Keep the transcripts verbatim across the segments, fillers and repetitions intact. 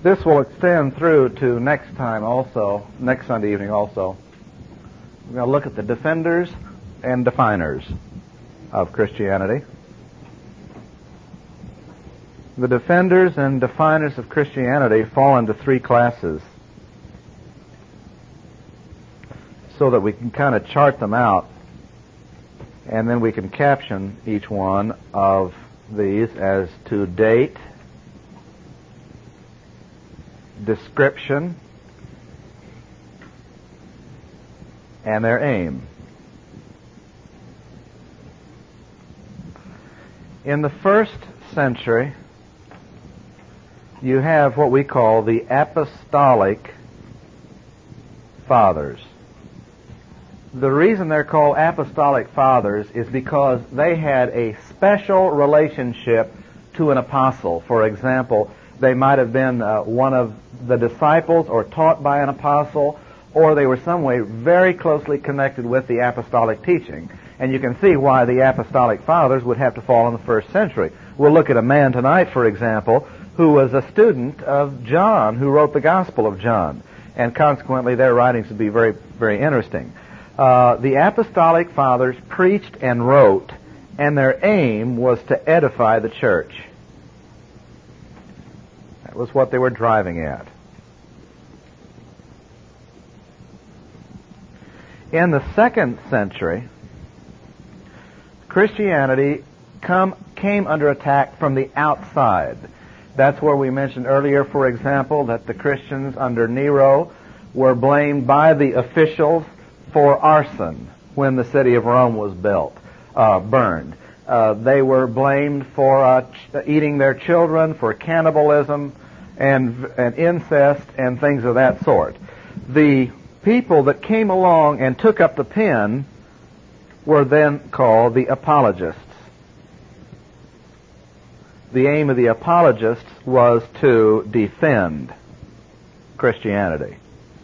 This will extend through to next time also, next Sunday evening also. We're going to look at the defenders and definers of Christianity. The defenders and definers of Christianity fall into three classes so that we can kind of chart them out, and then we can caption each one of these as to date, description, and their aim. In the first century, you have what we call the apostolic fathers. The reason they're called apostolic fathers is because they had a special relationship to an apostle. For example, they might have been uh, one of the disciples or taught by an apostle, or they were some way very closely connected with the apostolic teaching. And you can see why the apostolic fathers would have to fall in the first century. We'll look at a man tonight, for example, who was a student of John, who wrote the Gospel of John. And consequently, their writings would be very, very interesting. Uh, the apostolic fathers preached and wrote, and their aim was to edify the church. That was what they were driving at. In the second century, Christianity come, came under attack from the outside. That's where we mentioned earlier, for example, that the Christians under Nero were blamed by the officials for arson when the city of Rome was built, uh, burned. Uh, they were blamed for uh, ch- eating their children, for cannibalism and, and incest and things of that sort. The people that came along and took up the pen were then called the apologists. The aim of the apologists was to defend Christianity.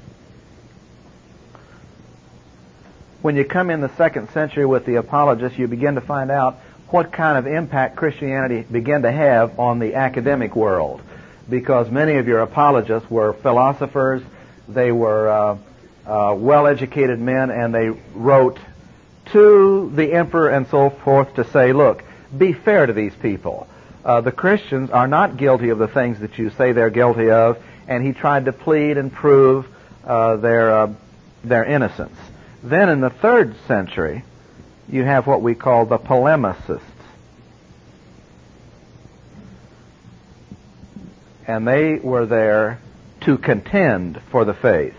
When you come in the second century with the apologists, you begin to find out what kind of impact Christianity began to have on the academic world, because many of your apologists were philosophers, they were uh, uh, well-educated men, and they wrote to the emperor and so forth to say, look, be fair to these people. Uh, the Christians are not guilty of the things that you say they're guilty of, and he tried to plead and prove uh, their uh, their innocence. Then in the third century, you have what we call the polemicists. And they were there to contend for the faith.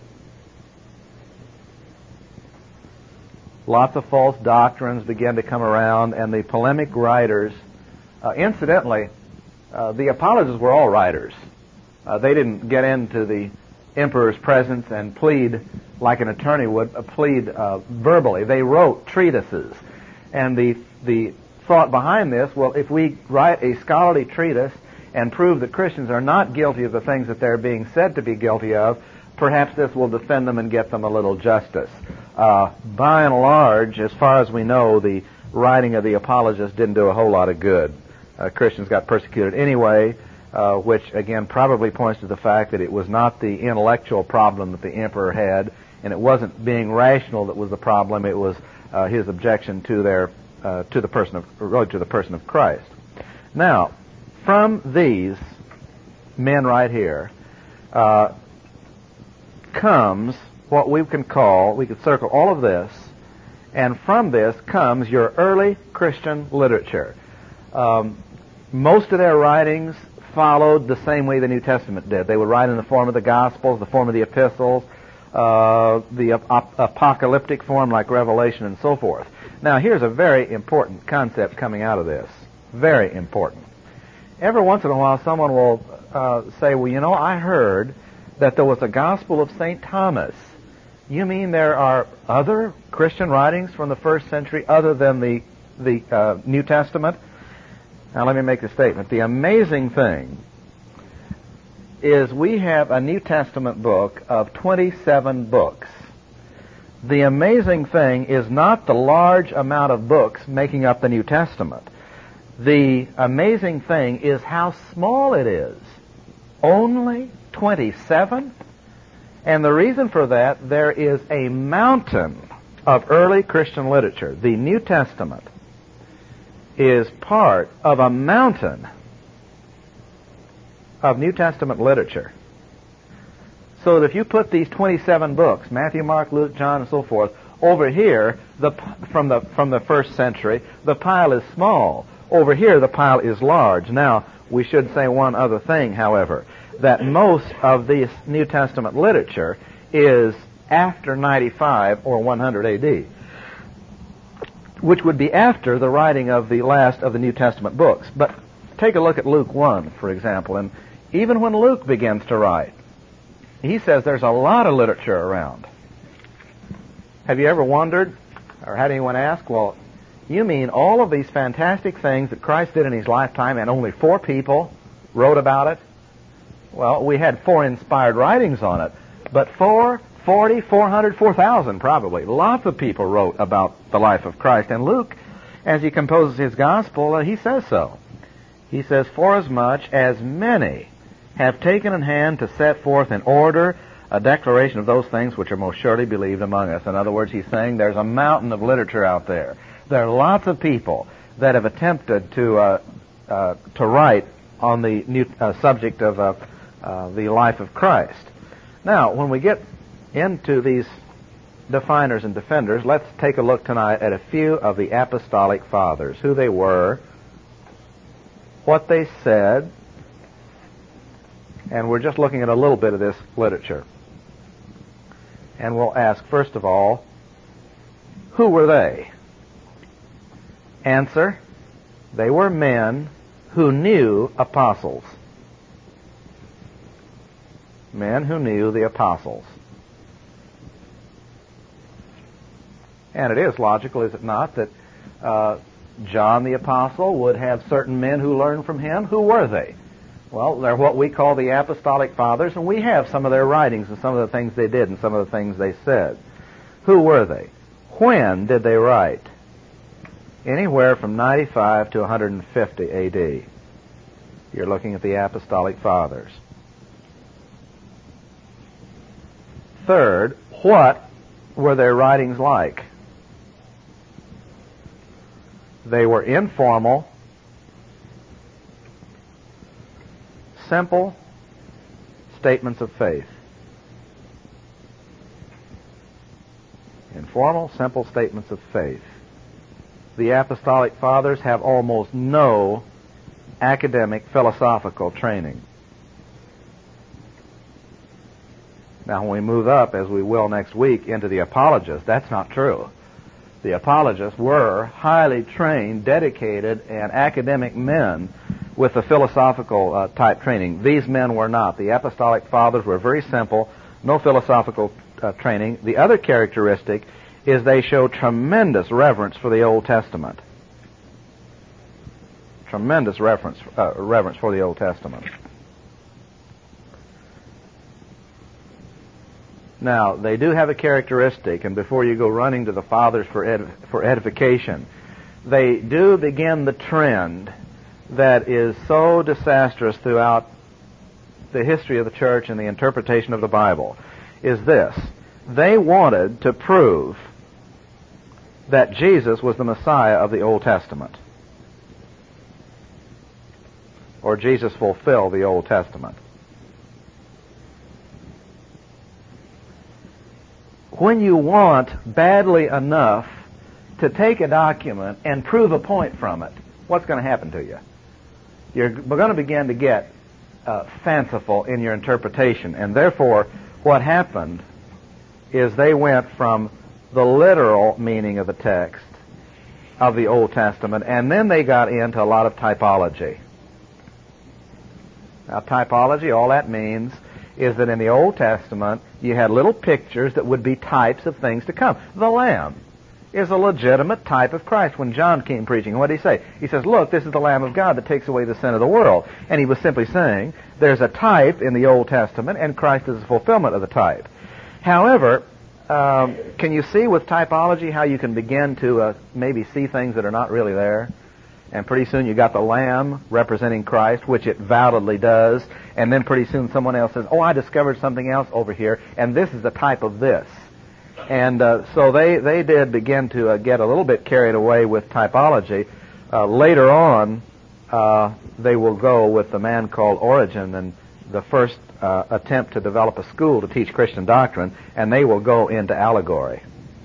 Lots of false doctrines began to come around, and the polemic writers, uh, incidentally, uh, the apologists were all writers. Uh, they didn't get into the emperor's presence and plead like an attorney would, uh, plead uh, verbally. They wrote treatises. And the the thought behind this, well, if we write a scholarly treatise and prove that Christians are not guilty of the things that they're being said to be guilty of, perhaps this will defend them and get them a little justice. Uh, by and large, as far as we know, the writing of the apologists didn't do a whole lot of good. Uh, Christians got persecuted anyway, uh, which again probably points to the fact that it was not the intellectual problem that the emperor had, and it wasn't being rational that was the problem. It was uh, his objection to their uh, to the person of really to the person of Christ. Now, from these men right here uh, comes what we can call, we could circle all of this, and from this comes your early Christian literature. Um, most of their writings followed the same way the New Testament did. They would write in the form of the Gospels, the form of the epistles, uh, the ap- apocalyptic form like Revelation and so forth. Now, here's a very important concept coming out of this. Very important. Every once in a while, someone will uh, say, well, you know, I heard that there was a Gospel of Saint Thomas. You mean there are other Christian writings from the first century other than the, the uh, New Testament? Now, let me make a statement. The amazing thing is we have a New Testament book of twenty-seven books. The amazing thing is not the large amount of books making up the New Testament. The amazing thing is how small it is. Only twenty-seven? And the reason for that, there is a mountain of early Christian literature. The New Testament is part of a mountain of New Testament literature. So that if you put these twenty-seven books, Matthew, Mark, Luke, John, and so forth, over here, the, from the from the first century, the pile is small. Over here, the pile is large. Now, we should say one other thing, however, that most of this New Testament literature is after ninety-five or one hundred A D, which would be after the writing of the last of the New Testament books. But take a look at Luke one, for example, and even when Luke begins to write, he says there's a lot of literature around. Have you ever wondered, or had anyone ask, well, you mean all of these fantastic things that Christ did in his lifetime and only four people wrote about it? Well, we had four inspired writings on it, but four, forty, four hundred, four thousand probably. Lots of people wrote about the life of Christ. And Luke, as he composes his gospel, uh, he says so. He says, "Forasmuch as many have taken in hand to set forth in order a declaration of those things which are most surely believed among us." In other words, he's saying there's a mountain of literature out there. There are lots of people that have attempted to uh, uh, to write on the new uh, subject of uh, uh, the life of Christ. Now, when we get into these definers and defenders, let's take a look tonight at a few of the apostolic fathers, who they were, what they said, and we're just looking at a little bit of this literature. And we'll ask, first of all, who were they? Answer, they were men who knew apostles. Men who knew the apostles. And it is logical, is it not, that uh, John the Apostle would have certain men who learned from him. Who were they? Well, they're what we call the apostolic fathers, and we have some of their writings and some of the things they did and some of the things they said. Who were they? When did they write? Anywhere from ninety-five to one hundred fifty A D. You're looking at the apostolic fathers. Third, what were their writings like? They were informal, simple statements of faith. Informal, simple statements of faith. The apostolic fathers have almost no academic philosophical training. Now, when we move up, as we will next week, into the apologists, that's not true. The apologists were highly trained, dedicated, and academic men with a philosophical uh, type training. These men were not. The apostolic fathers were very simple, no philosophical uh, training. The other characteristic is they show tremendous reverence for the Old Testament. Tremendous reverence, uh, reverence for the Old Testament. Now, they do have a characteristic, and before you go running to the fathers for ed- for edification, they do begin the trend that is so disastrous throughout the history of the church and the interpretation of the Bible, is this. They wanted to prove that Jesus was the Messiah of the Old Testament, or Jesus fulfilled the Old Testament. When you want badly enough to take a document and prove a point from it, what's going to happen to you? You're going to begin to get uh, fanciful in your interpretation, and therefore what happened is they went from the literal meaning of the text of the Old Testament, and then they got into a lot of typology. Now, typology, all that means is that in the Old Testament, you had little pictures that would be types of things to come. The Lamb is a legitimate type of Christ. When John came preaching, what did he say? He says, look, this is the Lamb of God that takes away the sin of the world. And he was simply saying, there's a type in the Old Testament, and Christ is the fulfillment of the type. However, um, can you see with typology how you can begin to uh, maybe see things that are not really there? And pretty soon you got the lamb representing Christ, which it validly does. And then pretty soon someone else says, oh, I discovered something else over here, and this is the type of this. And uh, so they, they did begin to uh, get a little bit carried away with typology. Uh, later on, uh, they will go with a man called Origen, and the first uh, attempt to develop a school to teach Christian doctrine, and they will go into allegory.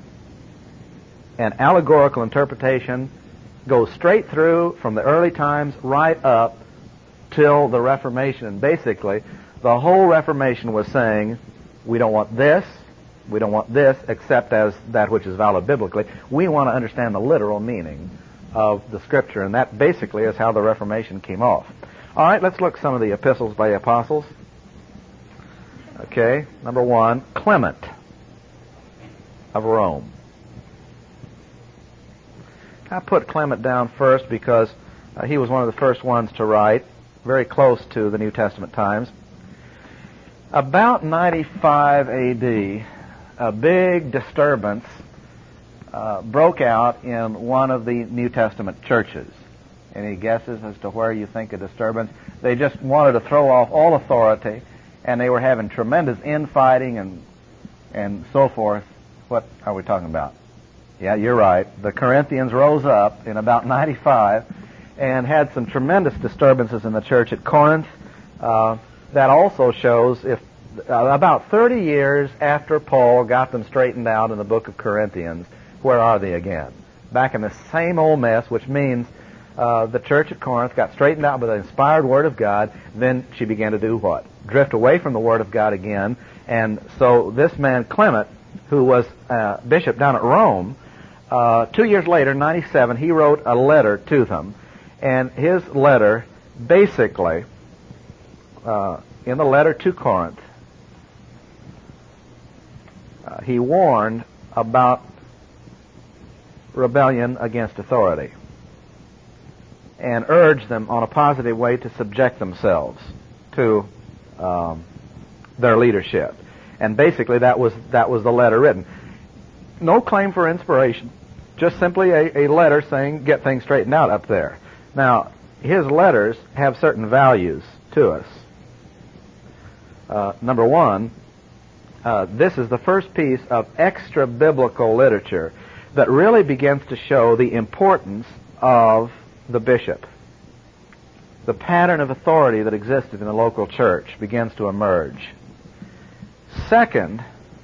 And allegorical interpretation goes straight through from the early times right up till the Reformation. And basically, the whole Reformation was saying, we don't want this, we don't want this, except as that which is valid biblically. We want to understand the literal meaning of the Scripture, and that basically is how the Reformation came off. All right, let's look at some of the epistles by the apostles. Okay, number one, Clement of Rome. I put Clement down first because uh, he was one of the first ones to write, very close to the New Testament times. About ninety-five A D, a big disturbance uh, broke out in one of the New Testament churches. Any guesses as to where you think a disturbance? They just wanted to throw off all authority, and they were having tremendous infighting and and so forth. What are we talking about? Yeah, you're right. The Corinthians rose up in about ninety-five and had some tremendous disturbances in the church at Corinth. Uh, that also shows if uh, about thirty years after Paul got them straightened out in the book of Corinthians, where are they again? Back in the same old mess, which means uh, the church at Corinth got straightened out by the inspired Word of God. Then she began to do what? Drift away from the Word of God again. And so this man, Clement, who was uh, bishop down at Rome, Uh, two years later, ninety-seven, he wrote a letter to them. And his letter, basically, uh, in the letter to Corinth, uh, he warned about rebellion against authority and urged them on a positive way to subject themselves to um, their leadership. And basically, that was that was the letter written. No claim for inspiration. Just simply a, a letter saying, get things straightened out up there. Now, his letters have certain values to us. Uh, number one, uh, this is the first piece of extra-biblical literature that really begins to show the importance of the bishop. The pattern of authority that existed in the local church begins to emerge. Second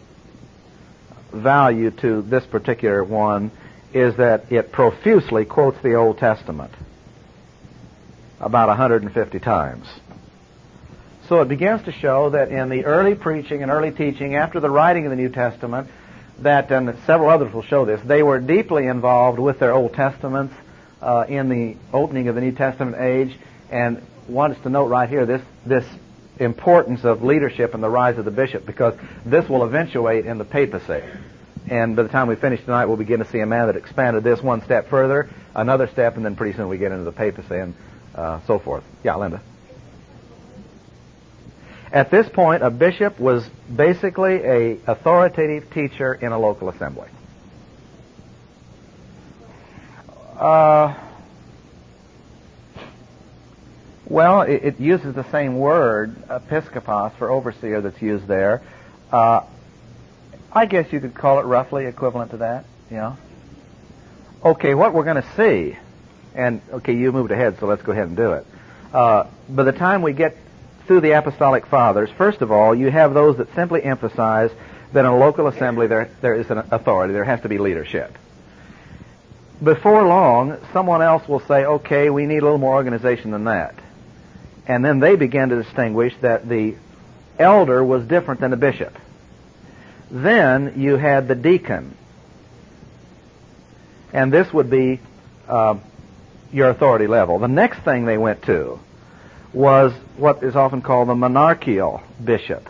value to this particular one is that it profusely quotes the Old Testament about one hundred fifty times. So it begins to show that in the early preaching and early teaching after the writing of the New Testament, that, and several others will show this, they were deeply involved with their Old Testaments uh, in the opening of the New Testament age. And want us to note right here this this importance of leadership and the rise of the bishop, because this will eventuate in the papacy. And by the time we finish tonight, we'll begin to see a man that expanded this one step further, another step, and then pretty soon we get into the papacy and uh, so forth. Yeah, Linda. At this point, a bishop was basically a authoritative teacher in a local assembly. Uh, well, it, it uses the same word, episkopos, for overseer that's used there. Uh, I guess you could call it roughly equivalent to that, yeah. Okay, what we're going to see, and okay, you moved ahead, so let's go ahead and do it. Uh, by the time we get through the Apostolic Fathers, first of all, you have those that simply emphasize that in a local assembly there there is an authority, there has to be leadership. Before long, someone else will say, okay, we need a little more organization than that. And then they begin to distinguish that the elder was different than the bishop. Then you had the deacon. And this would be uh, your authority level. The next thing they went to was what is often called the monarchical bishop.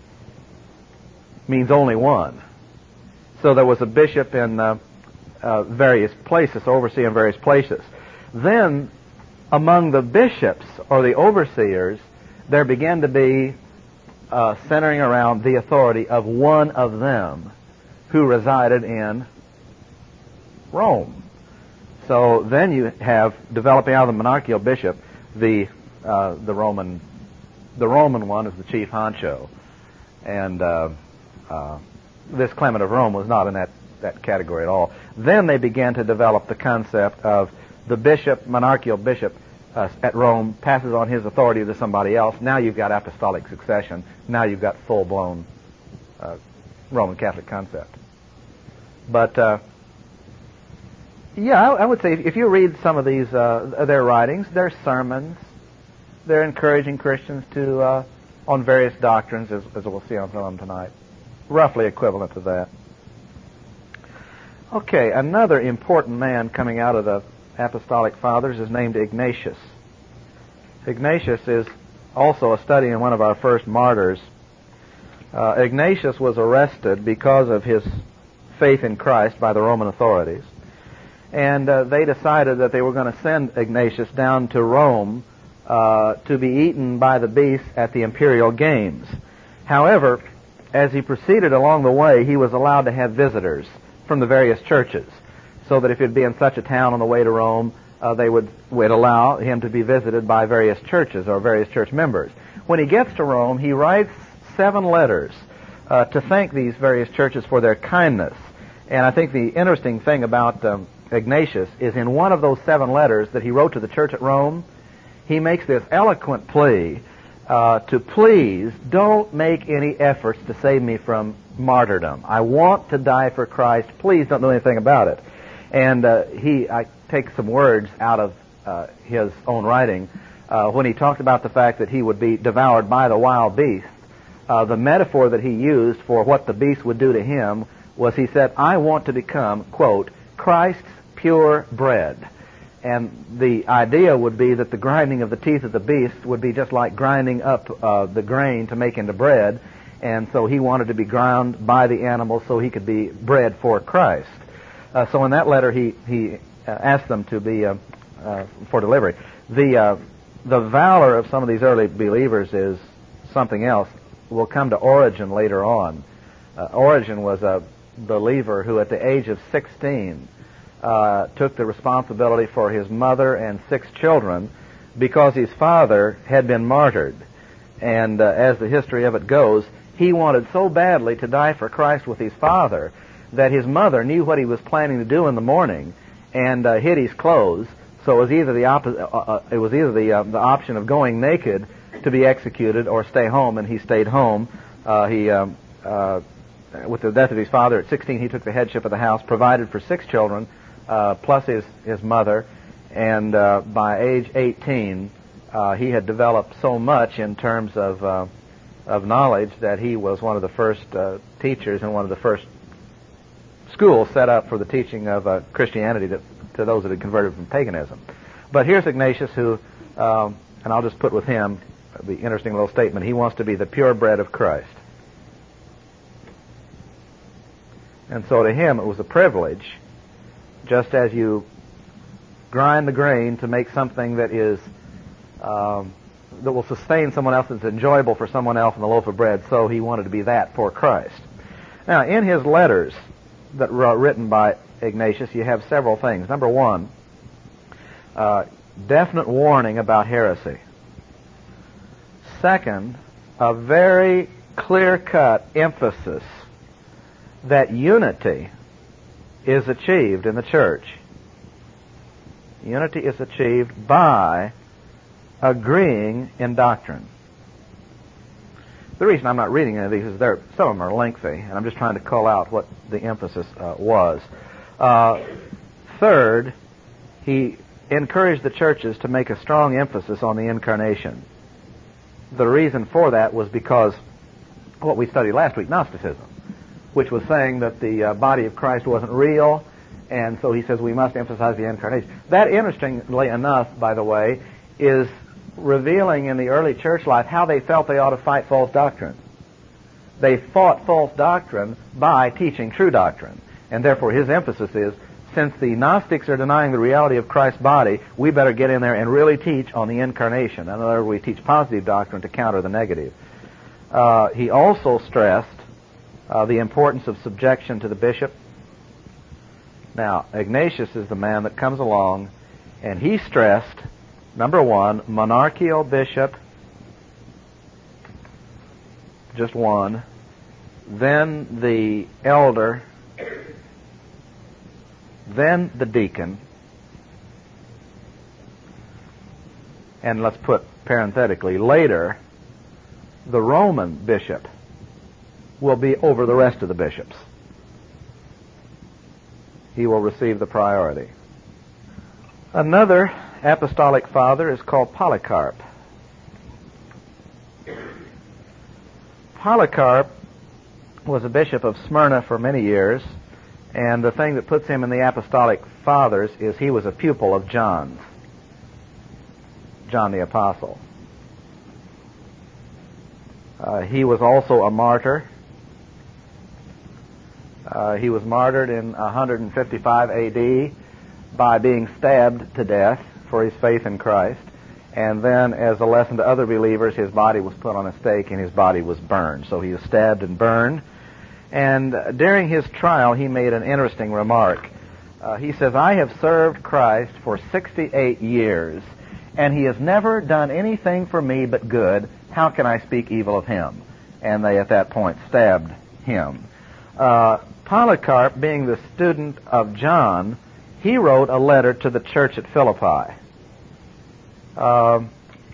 Means only one. So there was a bishop in uh, uh, various places, overseer in various places. Then, among the bishops or the overseers, there began to be uh, centering around the authority of one of them who resided in Rome. So then you have, developing out of the monarchical bishop, the uh, the Roman the Roman one is the chief honcho, and uh, uh, this Clement of Rome was not in that, that category at all. Then they began to develop the concept of the bishop, monarchical bishop uh, at Rome, passes on his authority to somebody else. Now you've got apostolic succession. Now you've got full-blown uh, Roman Catholic concept. But uh, yeah, I, I would say if, if you read some of these uh, their writings, their sermons, they're encouraging Christians to uh, on various doctrines, as, as we'll see on some of them tonight, roughly equivalent to that. Okay, another important man coming out of the Apostolic Fathers is named Ignatius. Ignatius is also a study in one of our first martyrs. Uh, Ignatius was arrested because of his faith in Christ by the Roman authorities, and uh, they decided that they were going to send Ignatius down to Rome uh, to be eaten by the beasts at the imperial games. However, as he proceeded along the way, he was allowed to have visitors from the various churches, so that if he'd be in such a town on the way to Rome, uh, they would, would allow him to be visited by various churches or various church members. When he gets to Rome, he writes seven letters uh, to thank these various churches for their kindness. And I think the interesting thing about um, Ignatius is in one of those seven letters that he wrote to the church at Rome, he makes this eloquent plea uh, to please don't make any efforts to save me from martyrdom. I want to die for Christ. Please don't do anything about it. And uh, he, I take some words out of uh, his own writing. Uh, when he talked about the fact that he would be devoured by the wild beasts, uh, the metaphor that he used for what the beast would do to him was, he said, I want to become, quote, Christ's pure bread. And the idea would be that the grinding of the teeth of the beast would be just like grinding up uh, the grain to make into bread, and so he wanted to be ground by the animal so he could be bread for Christ. Uh, so in that letter, he he uh, asked them to be uh, uh, for delivery. The uh, the valor of some of these early believers is something else. We'll come to Origen later on. Uh, Origen was a believer who, at the age of sixteen, uh, took the responsibility for his mother and six children because his father had been martyred. And uh, as the history of it goes, he wanted so badly to die for Christ with his father that his mother knew what he was planning to do in the morning and uh, hid his clothes. So it was either the opposite. Uh, uh, it was either the uh, the option of going naked to be executed or stay home, and he stayed home. Uh, he, um, uh, with the death of his father at sixteen, he took the headship of the house, provided for six children uh, plus his his mother, and uh, by age eighteen, uh, he had developed so much in terms of uh, of knowledge that he was one of the first uh, teachers and one of the first schools set up for the teaching of uh, Christianity that, to those that had converted from paganism. But here's Ignatius, who, um, and I'll just put with him the interesting little statement, he wants to be the pure bread of Christ. And so to him it was a privilege, just as you grind the grain to make something that is um, that will sustain someone else, that's enjoyable for someone else in the loaf of bread, so he wanted to be that for Christ. Now, in his letters that were written by Ignatius, you have several things. Number one, uh, definite warning about heresy. Second, a very clear-cut emphasis that unity is achieved in the church. Unity is achieved by agreeing in doctrine. The reason I'm not reading any of these is they're, some of them are lengthy, and I'm just trying to call out what the emphasis uh, was. Uh, third, he encouraged the churches to make a strong emphasis on the incarnation. The reason for that was because what we studied last week, Gnosticism, which was saying that the uh, body of Christ wasn't real, and so he says we must emphasize the incarnation. That, interestingly enough, by the way, is revealing in the early church life how they felt they ought to fight false doctrine. They fought false doctrine by teaching true doctrine. And therefore his emphasis is, since the Gnostics are denying the reality of Christ's body, we better get in there and really teach on the incarnation. In other words, we teach positive doctrine to counter the negative. Uh, he also stressed uh, the importance of subjection to the bishop. Now, Ignatius is the man that comes along, and he stressed, number one, monarchical bishop, just one, then the elder, then the deacon, and let's put parenthetically, later, the Roman bishop will be over the rest of the bishops. He will receive the priority. Another apostolic father is called Polycarp. Polycarp was a bishop of Smyrna for many years, and the thing that puts him in the apostolic fathers is he was a pupil of John's, John the Apostle. Uh, he was also a martyr. Uh, he was martyred in one fifty-five A D by being stabbed to death for his faith in Christ. And then, as a lesson to other believers, his body was put on a stake and his body was burned. So he was stabbed and burned. And uh, during his trial, he made an interesting remark. Uh, he says, "I have served Christ for sixty-eight years, and he has never done anything for me but good. How can I speak evil of him?" And they, at that point, stabbed him. Uh, Polycarp, being the student of John, he wrote a letter to the church at Philippi. Uh,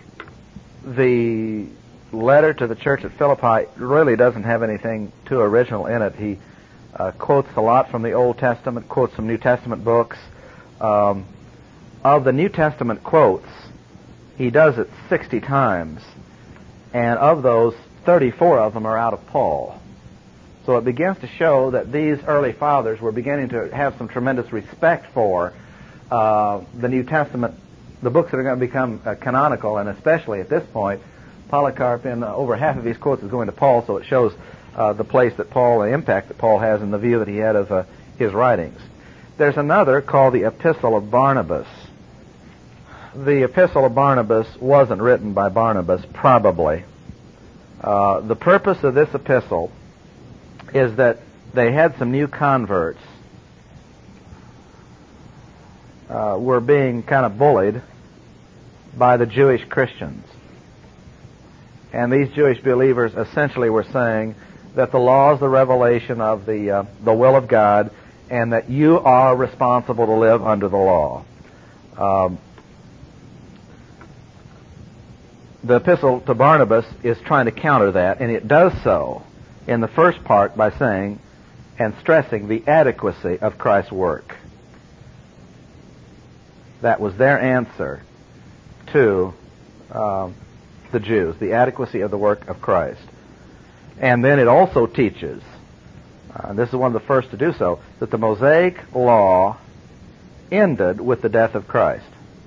the letter to the church at Philippi really doesn't have anything too original in it. He uh, quotes a lot from the Old Testament, quotes some New Testament books. Um, of the New Testament quotes, he does it sixty times, and of those, thirty-four of them are out of Paul. So it begins to show that these early fathers were beginning to have some tremendous respect for uh, the New Testament, the books that are going to become uh, canonical, and especially at this point, Polycarp, in uh, over half of these quotes, is going to Paul, so it shows uh, the place that Paul, the impact that Paul has in the view that he had of uh, his writings. There's another called the Epistle of Barnabas. The Epistle of Barnabas wasn't written by Barnabas, probably. Uh, the purpose of this epistle is that they had some new converts, uh, were being kind of bullied by the Jewish Christians. And these Jewish believers essentially were saying that the law is the revelation of the uh, the will of God, and that you are responsible to live under the law. Um, the epistle to Barnabas is trying to counter that, and it does so in the first part by saying and stressing the adequacy of Christ's work. That was their answer to uh, the Jews, the adequacy of the work of Christ. And then it also teaches, uh, and this is one of the first to do so, that the Mosaic law ended with the death of Christ.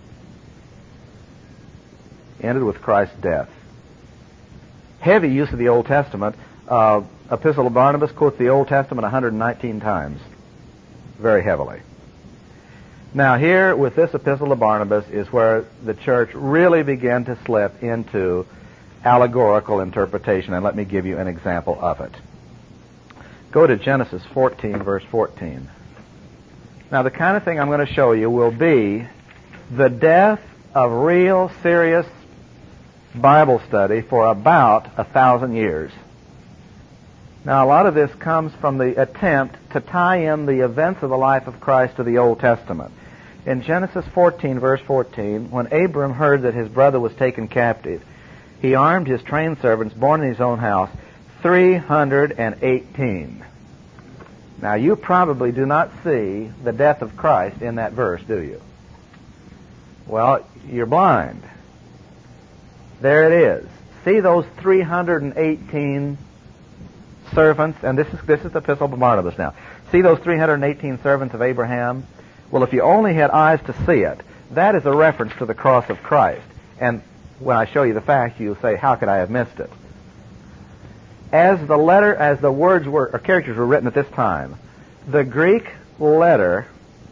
Ended with Christ's death. Heavy use of the Old Testament. Uh, Epistle of Barnabas quotes the Old Testament one hundred nineteen times, very heavily. Now here, with this Epistle of Barnabas, is where the church really began to slip into allegorical interpretation, and let me give you an example of it. Go to Genesis fourteen, verse fourteen. Now the kind of thing I'm going to show you will be the death of real, serious Bible study for about a thousand years. Now, a lot of this comes from the attempt to tie in the events of the life of Christ to the Old Testament. In Genesis fourteen, verse fourteen, when Abram heard that his brother was taken captive, he armed his trained servants, born in his own house, three hundred eighteen. Now, you probably do not see the death of Christ in that verse, do you? Well, you're blind. There it is. See those three hundred eighteen servants, and this is this is the Epistle of Barnabas now. See those three hundred eighteen servants of Abraham? Well, if you only had eyes to see it, that is a reference to the cross of Christ. And when I show you the fact, you'll say, how could I have missed it? As the letter, as the words were, or characters were written at this time, the Greek letter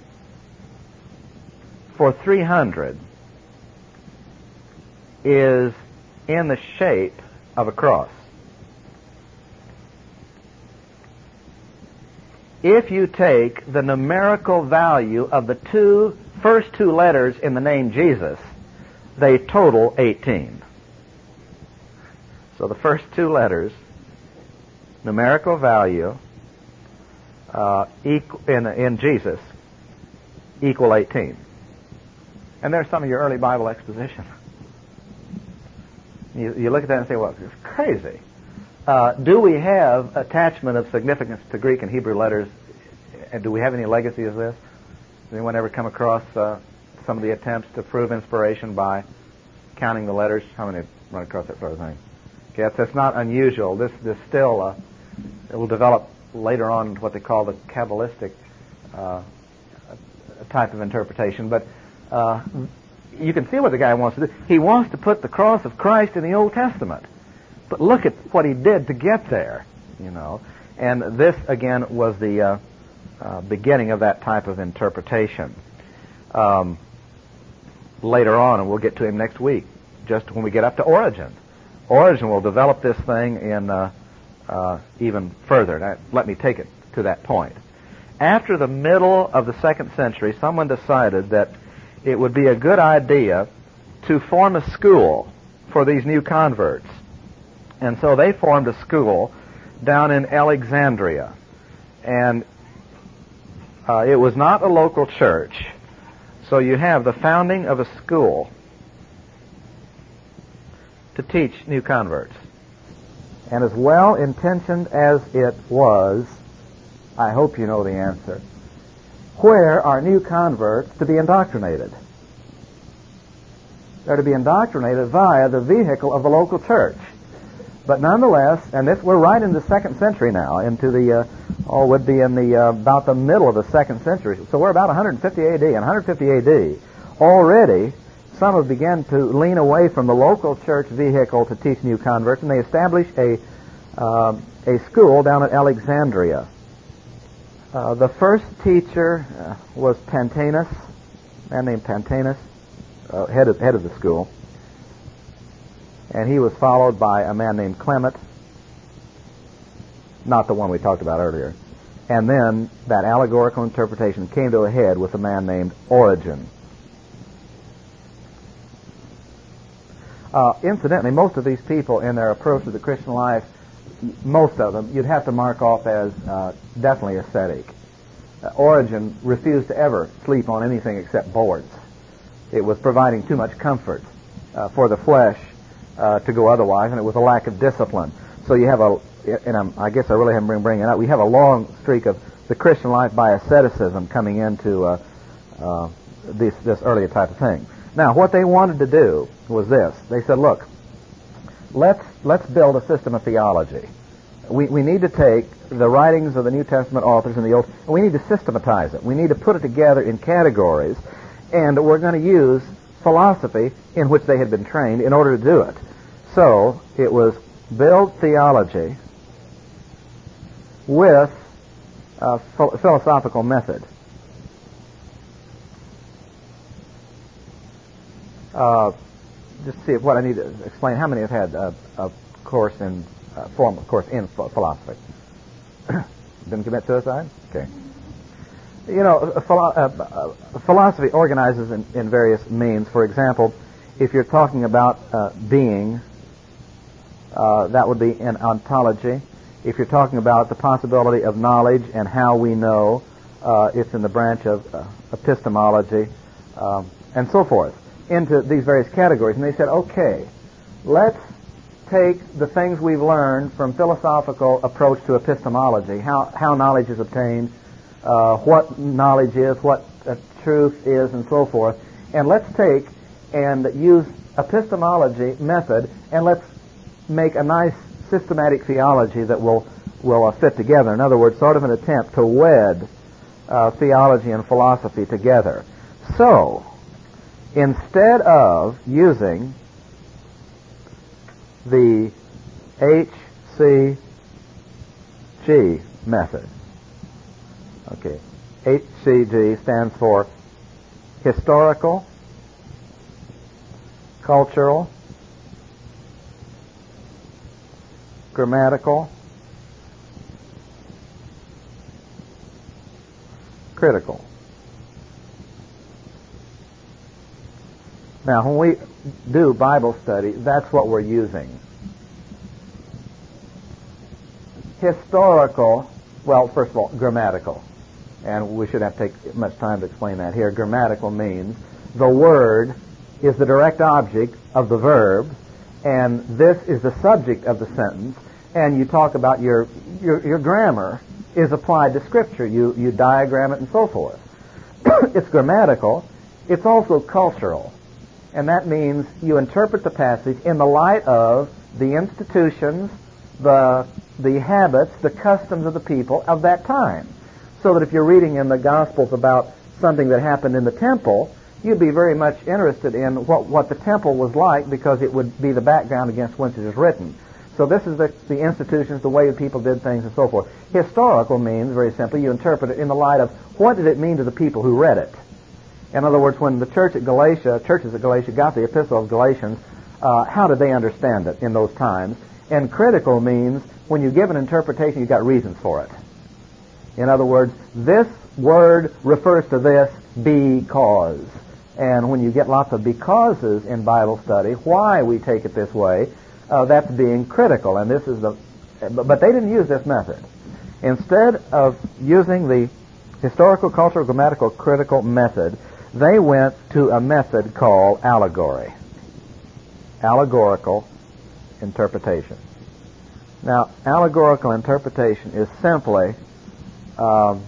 for three hundred is in the shape of a cross. if you take the numerical value of the two first two letters in the name Jesus, they total eighteen. So the first two letters, numerical value uh, equal, in, in Jesus, equal eighteen. And there's some of your early Bible exposition. You, you look at that and say, well, it's crazy. Uh, do we have attachment of significance to Greek and Hebrew letters? And do we have any legacy of this? Has anyone ever come across uh, some of the attempts to prove inspiration by counting the letters? How many have run across that sort of thing? Okay, that's, that's not unusual. This, this still uh, it will develop later on into what they call the Kabbalistic uh, type of interpretation. But uh, you can see what the guy wants to do. He wants to put the cross of Christ in the Old Testament. But look at what he did to get there, you know. And this, again, was the uh, uh, beginning of that type of interpretation. Um, later on, and we'll get to him next week, just when we get up to Origen. Origen will develop this thing in uh, uh, even further. Now, let me take it to that point. After the middle of the second century, someone decided that it would be a good idea to form a school for these new converts. And so they formed a school down in Alexandria. And uh, it was not a local church. So you have the founding of a school to teach new converts. And as well-intentioned as it was, I hope you know the answer. Where are new converts to be indoctrinated? They're to be indoctrinated via the vehicle of the local church. But nonetheless, and this we're right in the second century now, into the, uh, oh, would be in the, uh, about the middle of the second century. So we're about one hundred fifty A D. In one hundred fifty A D, already, some have begun to lean away from the local church vehicle to teach new converts, and they established a, uh, a school down at Alexandria. Uh, the first teacher uh, was Pantaenus, a man named Pantaenus, uh, head of, head of the school. And he was followed by a man named Clement, not the one we talked about earlier. And then that allegorical interpretation came to a head with a man named Origen. Uh, incidentally, most of these people in their approach to the Christian life, most of them, you'd have to mark off as uh, definitely ascetic. Uh, Origen refused to ever sleep on anything except boards. It was providing too much comfort uh, for the flesh Uh, to go otherwise, and it was a lack of discipline. So you have a, and I'm, I guess I really haven't been bringing it up, we have a long streak of the Christian life by asceticism coming into uh, uh, this, this earlier type of thing. Now, what they wanted to do was this. They said, look, let's, let's build a system of theology. We, we need to take the writings of the New Testament authors in the Old, and we need to systematize it. We need to put it together in categories, and we're going to use philosophy in which they had been trained in order to do it. So it was build theology with a ph- philosophical method. Uh, just see what I need to explain. How many have had a, a course in uh, formal course in ph- philosophy? Didn't commit suicide? Okay. You know, a philo- uh, uh, philosophy organizes in, in various means. For example, if you're talking about uh, being, uh, that would be in ontology. If you're talking about the possibility of knowledge and how we know, uh, it's in the branch of uh, epistemology, um, and so forth, into these various categories. And they said, okay, let's take the things we've learned from philosophical approach to epistemology, how, how knowledge is obtained, Uh, what knowledge is, what uh, truth is, and so forth. And let's take and use epistemology method, and let's make a nice systematic theology that will will uh, fit together. In other words, sort of an attempt to wed uh, theology and philosophy together. So, instead of using the H C G method, okay, H C G stands for historical, cultural, grammatical, critical. Now, when we do Bible study, that's what we're using. Historical, well, first of all, grammatical. And we shouldn't have to take much time to explain that here. Grammatical means the word is the direct object of the verb, and this is the subject of the sentence, and you talk about your your, your grammar is applied to Scripture. You, you diagram it and so forth. It's grammatical. It's also cultural. And that means you interpret the passage in the light of the institutions, the the habits, the customs of the people of that time. So that if you're reading in the Gospels about something that happened in the temple, you'd be very much interested in what, what the temple was like, because it would be the background against which it is written. So this is the, the institutions, the way the people did things, and so forth. Historical means, very simply, you interpret it in the light of what did it mean to the people who read it. In other words, when the church at Galatia, churches at Galatia got the Epistle of Galatians, uh, how did they understand it in those times? And critical means when you give an interpretation, you've got reasons for it. In other words, this word refers to this because. And when you get lots of becauses in Bible study, why we take it this way, uh, that's being critical. And this is the, but they didn't use this method. Instead of using the historical, cultural, grammatical, critical method, they went to a method called allegory. Allegorical interpretation. Now, allegorical interpretation is simply um,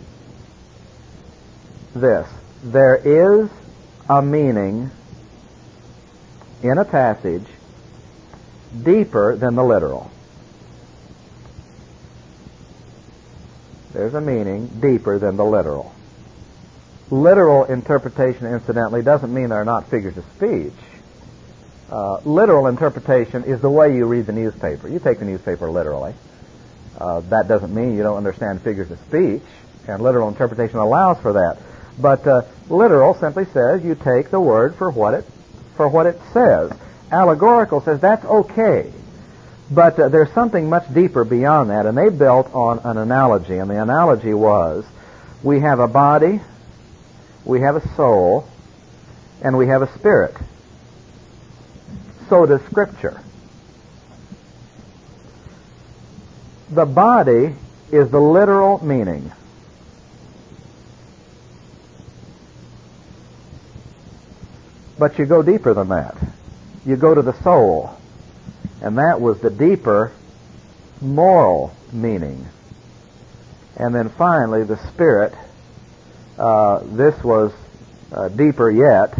this. There is a meaning in a passage deeper than the literal. There's a meaning deeper than the literal. Literal interpretation, incidentally, doesn't mean they're not figures of speech. Uh, literal interpretation is the way you read the newspaper. You take the newspaper literally. Uh, that doesn't mean you don't understand figures of speech, and literal interpretation allows for that. But uh, literal simply says you take the word for what it for what it says. Allegorical says that's okay, but uh, there's something much deeper beyond that, and they built on an analogy, and the analogy was we have a body, we have a soul, and we have a spirit. So does Scripture. The body is the literal meaning. But you go deeper than that. You go to the soul. And that was the deeper moral meaning. And then finally, the spirit. Uh, this was uh, deeper yet.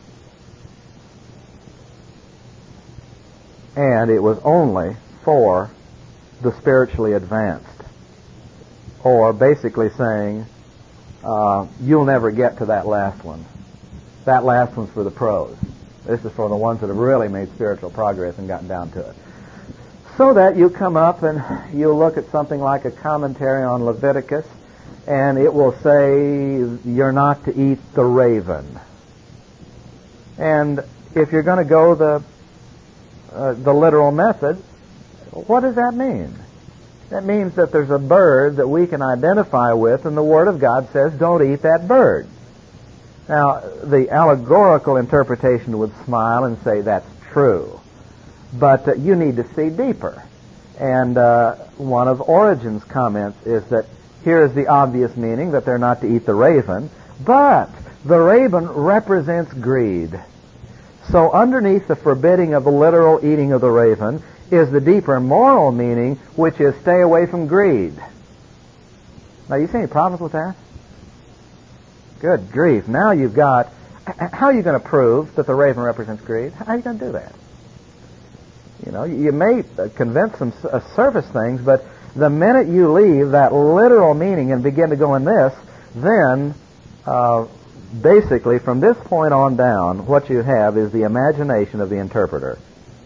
And it was only for the spiritually advanced. Or basically saying, uh, you'll never get to that last one. That last one's for the pros. This is for the ones that have really made spiritual progress and gotten down to it. So that you come up and you look at something like a commentary on Leviticus, and it will say you're not to eat the raven. And if you're going to go the uh, the literal method, what does that mean? That means that there's a bird that we can identify with, and the Word of God says, don't eat that bird. Now, the allegorical interpretation would smile and say, that's true. But uh, you need to see deeper. And uh, one of Origen's comments is that here is the obvious meaning, that they're not to eat the raven, but the raven represents greed. So underneath the forbidding of the literal eating of the raven is the deeper moral meaning, which is stay away from greed. Now, you see any problems with that? Good grief. Now you've got... How are you going to prove that the raven represents greed? How are you going to do that? You know, you may convince some uh, surface things, but the minute you leave that literal meaning and begin to go in this, then uh, basically from this point on down, what you have is the imagination of the interpreter.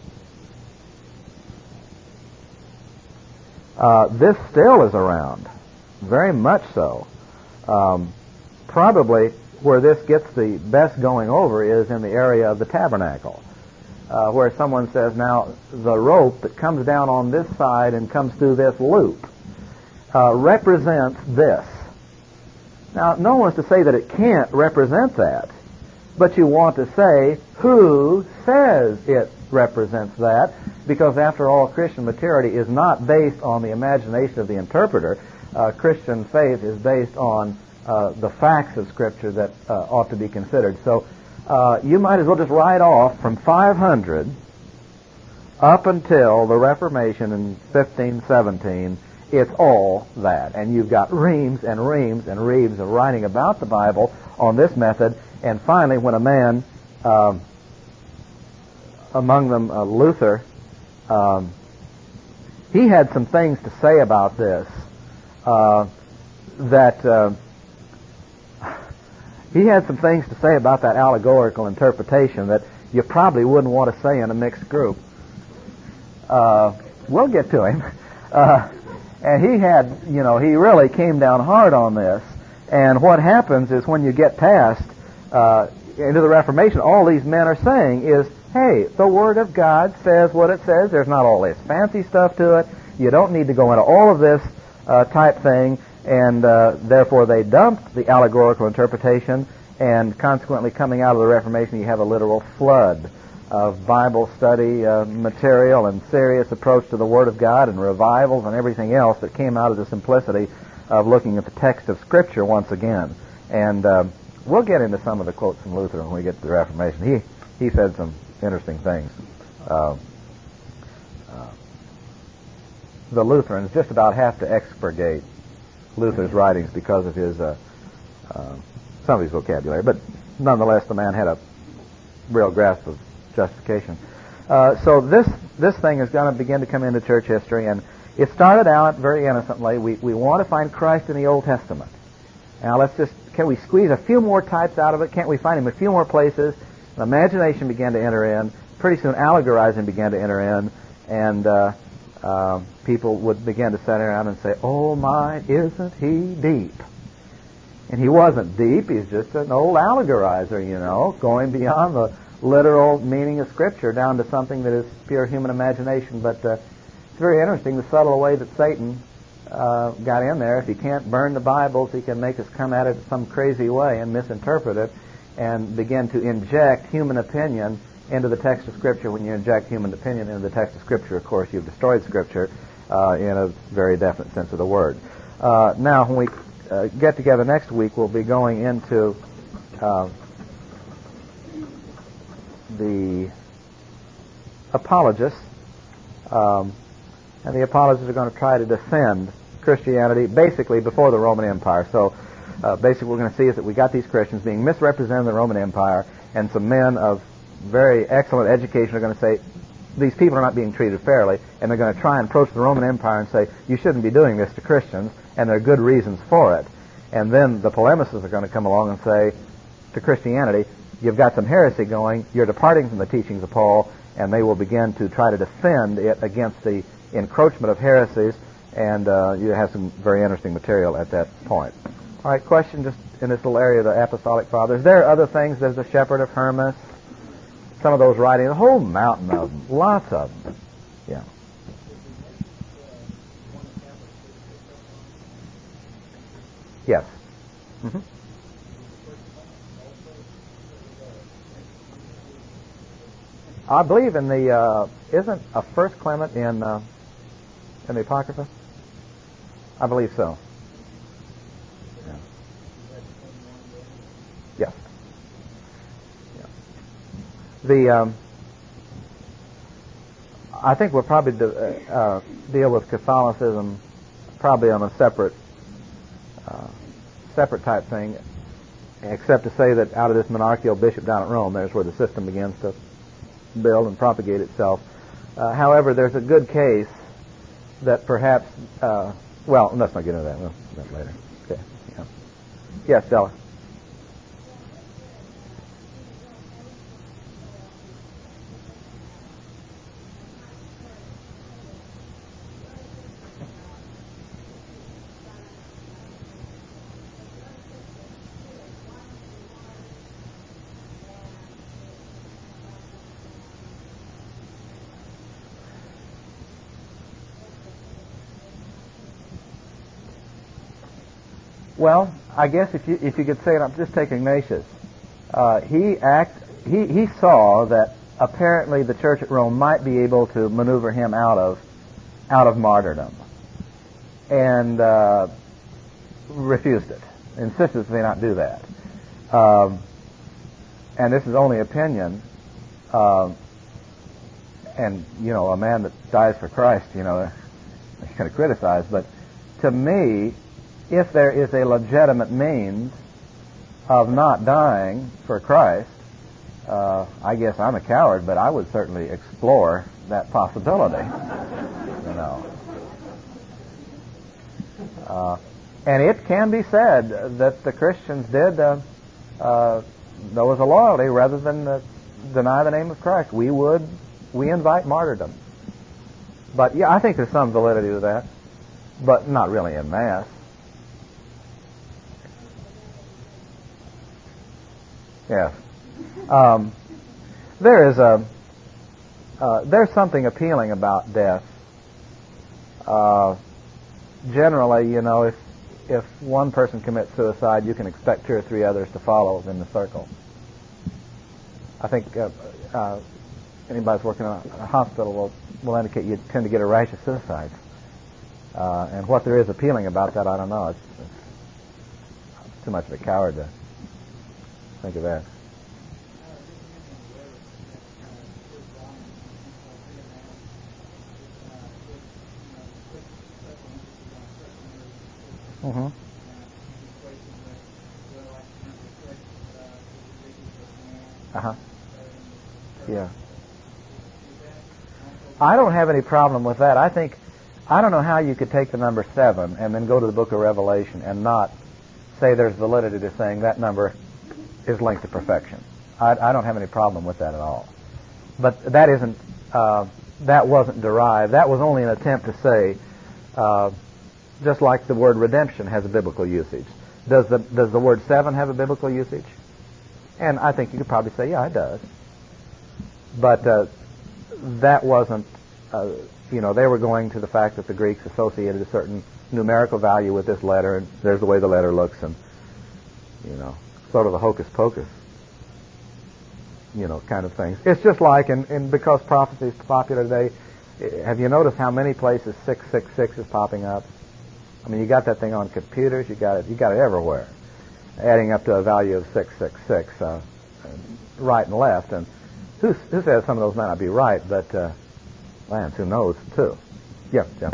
Uh, this still is around, very much so. Um, probably where this gets the best going over is in the area of the tabernacle, uh, where someone says, now, the rope that comes down on this side and comes through this loop uh, represents this. Now, no one's to say that it can't represent that, but you want to say who says it represents that, because after all, Christian maturity is not based on the imagination of the interpreter. Uh, Christian faith is based on uh, the facts of Scripture that uh, ought to be considered. So uh, you might as well just write off from five hundred up until the Reformation in fifteen seventeen, it's all that. And you've got reams and reams and reams of writing about the Bible on this method. And finally, when a man, uh, among them uh, Luther, um, he had some things to say about this, uh, that uh, he had some things to say about that allegorical interpretation that you probably wouldn't want to say in a mixed group. Uh, we'll get to him. Uh, and he had, you know, he really came down hard on this. And what happens is when you get past uh, into the Reformation, all these men are saying is, hey, the Word of God says what it says. There's not all this fancy stuff to it. You don't need to go into all of this uh, type thing. And uh, therefore they dumped the allegorical interpretation, and consequently coming out of the Reformation you have a literal flood of Bible study uh, material and serious approach to the Word of God and revivals and everything else that came out of the simplicity of looking at the text of Scripture once again. And uh, we'll get into some of the quotes from Luther when we get to the Reformation. He he said some interesting things. Uh, uh, the Lutherans just about have to expurgate Luther's writings because of his uh, uh, some of his vocabulary, but nonetheless the man had a real grasp of justification. Uh, so this this thing is going to begin to come into church history, and it started out very innocently. We we want to find Christ in the Old Testament. Now let's just, can we squeeze a few more types out of it? Can't we find him in a few more places? Imagination began to enter in. Pretty soon allegorizing began to enter in, and uh, uh, people would begin to sit around and say, oh my, isn't he deep? And he wasn't deep. He's just an old allegorizer, you know, going beyond the literal meaning of Scripture down to something that is pure human imagination. But uh, it's very interesting the subtle way that Satan uh, got in there. If he can't burn the Bibles, he can make us come at it some crazy way and misinterpret it and begin to inject human opinion into the text of Scripture. When you inject human opinion into the text of Scripture, of course, you've destroyed Scripture uh, in a very definite sense of the word. Uh, now, when we uh, get together next week, we'll be going into uh, the apologists, um, and the apologists are going to try to defend Christianity basically before the Roman Empire. So uh, basically what we're going to see is that we got these Christians being misrepresented in the Roman Empire, and some men of very excellent education are going to say these people are not being treated fairly, and they're going to try and approach the Roman Empire and say you shouldn't be doing this to Christians, and there are good reasons for it. And then the polemicists are going to come along and say to Christianity, you've got some heresy going, you're departing from the teachings of Paul, and they will begin to try to defend it against the encroachment of heresies, and uh, you have some very interesting material at that point. All right, question just in this little area of the Apostolic Fathers. There are other things. There's the Shepherd of Hermas, some of those writings, a whole mountain of them, lots of them. Yeah. Yes. Mm-hmm. I believe in the, uh, isn't a First Clement in uh, in the Apocrypha? I believe so. Yeah. Yes. Yeah. The, um, I think we'll probably do, uh, uh, deal with Catholicism probably on a separate, uh, separate type thing, except to say that out of this monarchical bishop down at Rome, there's where the system begins to build and propagate itself. Uh, however, there's a good case that perhaps, uh, well, let's not get into that. We'll do that later. Okay. Yeah. Yes, Stella. Well, I guess if you if you could say it, I'm just take Ignatius. Uh, he act he he saw that apparently the church at Rome might be able to maneuver him out of out of martyrdom, and uh, refused it. Insisted that they not do that. Um, and this is only opinion. Um, and you know, a man that dies for Christ, you know, he's kind of criticized. But to me, if there is a legitimate means of not dying for Christ, uh, I guess I'm a coward, but I would certainly explore that possibility. You know, uh, and it can be said that the Christians did. Uh, uh, there was a loyalty rather than uh, deny the name of Christ. We would, we invite martyrdom. But yeah, I think there's some validity to that, but not really en masse. Yes. Um, there is a uh, there's something appealing about death. Uh, generally, you know, if if one person commits suicide, you can expect two or three others to follow in the circle. I think uh, uh, anybody who's working in a hospital will will indicate you tend to get a rash of suicides. Uh, and what there is appealing about that, I don't know. It's, it's too much of a coward to think of that. Mm-hmm. Uh-huh. Yeah. I don't have any problem with that. I think, I don't know how you could take the number seven and then go to the book of Revelation and not say there's validity to saying that number is linked to perfection. I, I don't have any problem with that at all. But that isn't, uh, that wasn't derived. That was only an attempt to say, uh, just like the word redemption has a biblical usage. Does the does the word seven have a biblical usage? And I think you could probably say, yeah, it does. But uh, that wasn't, uh, you know, they were going to the fact that the Greeks associated a certain numerical value with this letter, and there's the way the letter looks, and, you know, sort of a hocus pocus, you know, kind of things. It's just like, and, and because prophecy is popular today, have you noticed how many places six six six is popping up? I mean, you got that thing on computers, you got it, you got it everywhere, adding up to a value of six six six, uh, right and left. And who, who says some of those might not be right, but, uh, Lance, who knows, too. Yeah, Jim.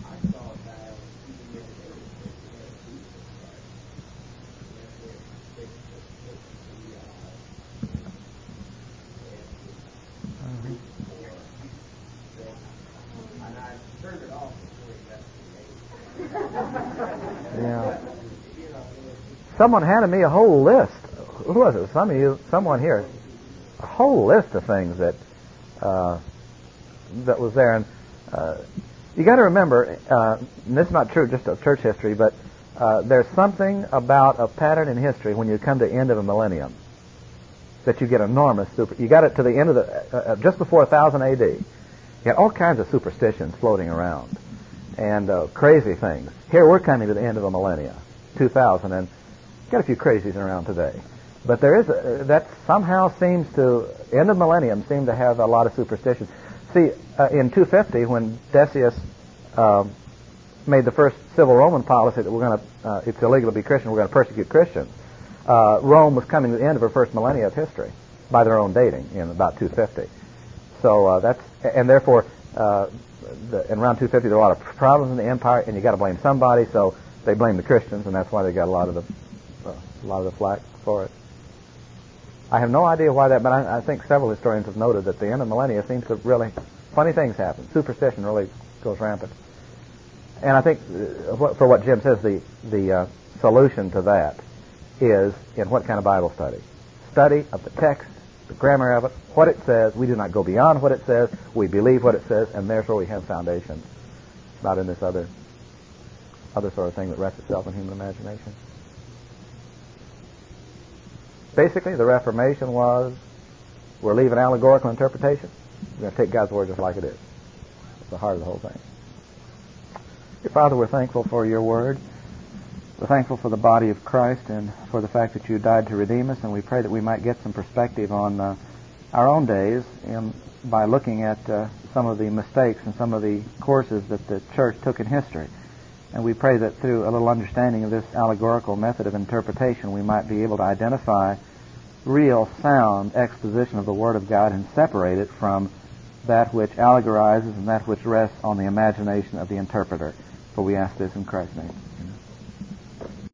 Yeah. Someone handed me a whole list. Who was it? Some of you, someone here. A whole list of things that uh, that was there, and uh, you got to remember, uh, and this is not true just of church history, but uh, there's something about a pattern in history when you come to the end of a millennium that you get enormous super. You got it to the end of the uh, just before one thousand A D. You got all kinds of superstitions floating around and uh, crazy things. Here we're coming to the end of a millennia, two thousand, and got a few crazies around today. But there is a, that somehow seems to, end of millennium, seem to have a lot of superstition. See, uh, in two fifty, when Decius uh, made the first civil Roman policy that we're going to, uh, it's illegal to be Christian, we're going to persecute Christians, uh, Rome was coming to the end of her first millennia of history by their own dating in about two fifty. So uh, that's, and therefore, uh, the, in around two fifty, there were a lot of problems in the empire, and you got to blame somebody, so they blame the Christians, and that's why they got a lot of the, uh, a lot of the flack for it. I have no idea why that, but I, I think several historians have noted that the end of millennia seems to really, funny things happen. Superstition really goes rampant. And I think, uh, what, for what Jim says, the, the uh, solution to that is in what kind of Bible study? Study of the text, the grammar of it, what it says. We do not go beyond what it says. We believe what it says, and therefore we have foundation, not in this other, other sort of thing that rests itself in human imagination. Basically, the Reformation was, we're leaving allegorical interpretation. We're going to take God's Word just like it is. It's the heart of the whole thing. Dear Father, we're thankful for your Word. We're thankful for the body of Christ and for the fact that you died to redeem us, and we pray that we might get some perspective on uh, our own days in, by looking at uh, some of the mistakes and some of the courses that the church took in history. And we pray that through a little understanding of this allegorical method of interpretation, we might be able to identify real, sound exposition of the Word of God and separate it from that which allegorizes and that which rests on the imagination of the interpreter. For we ask this in Christ's name.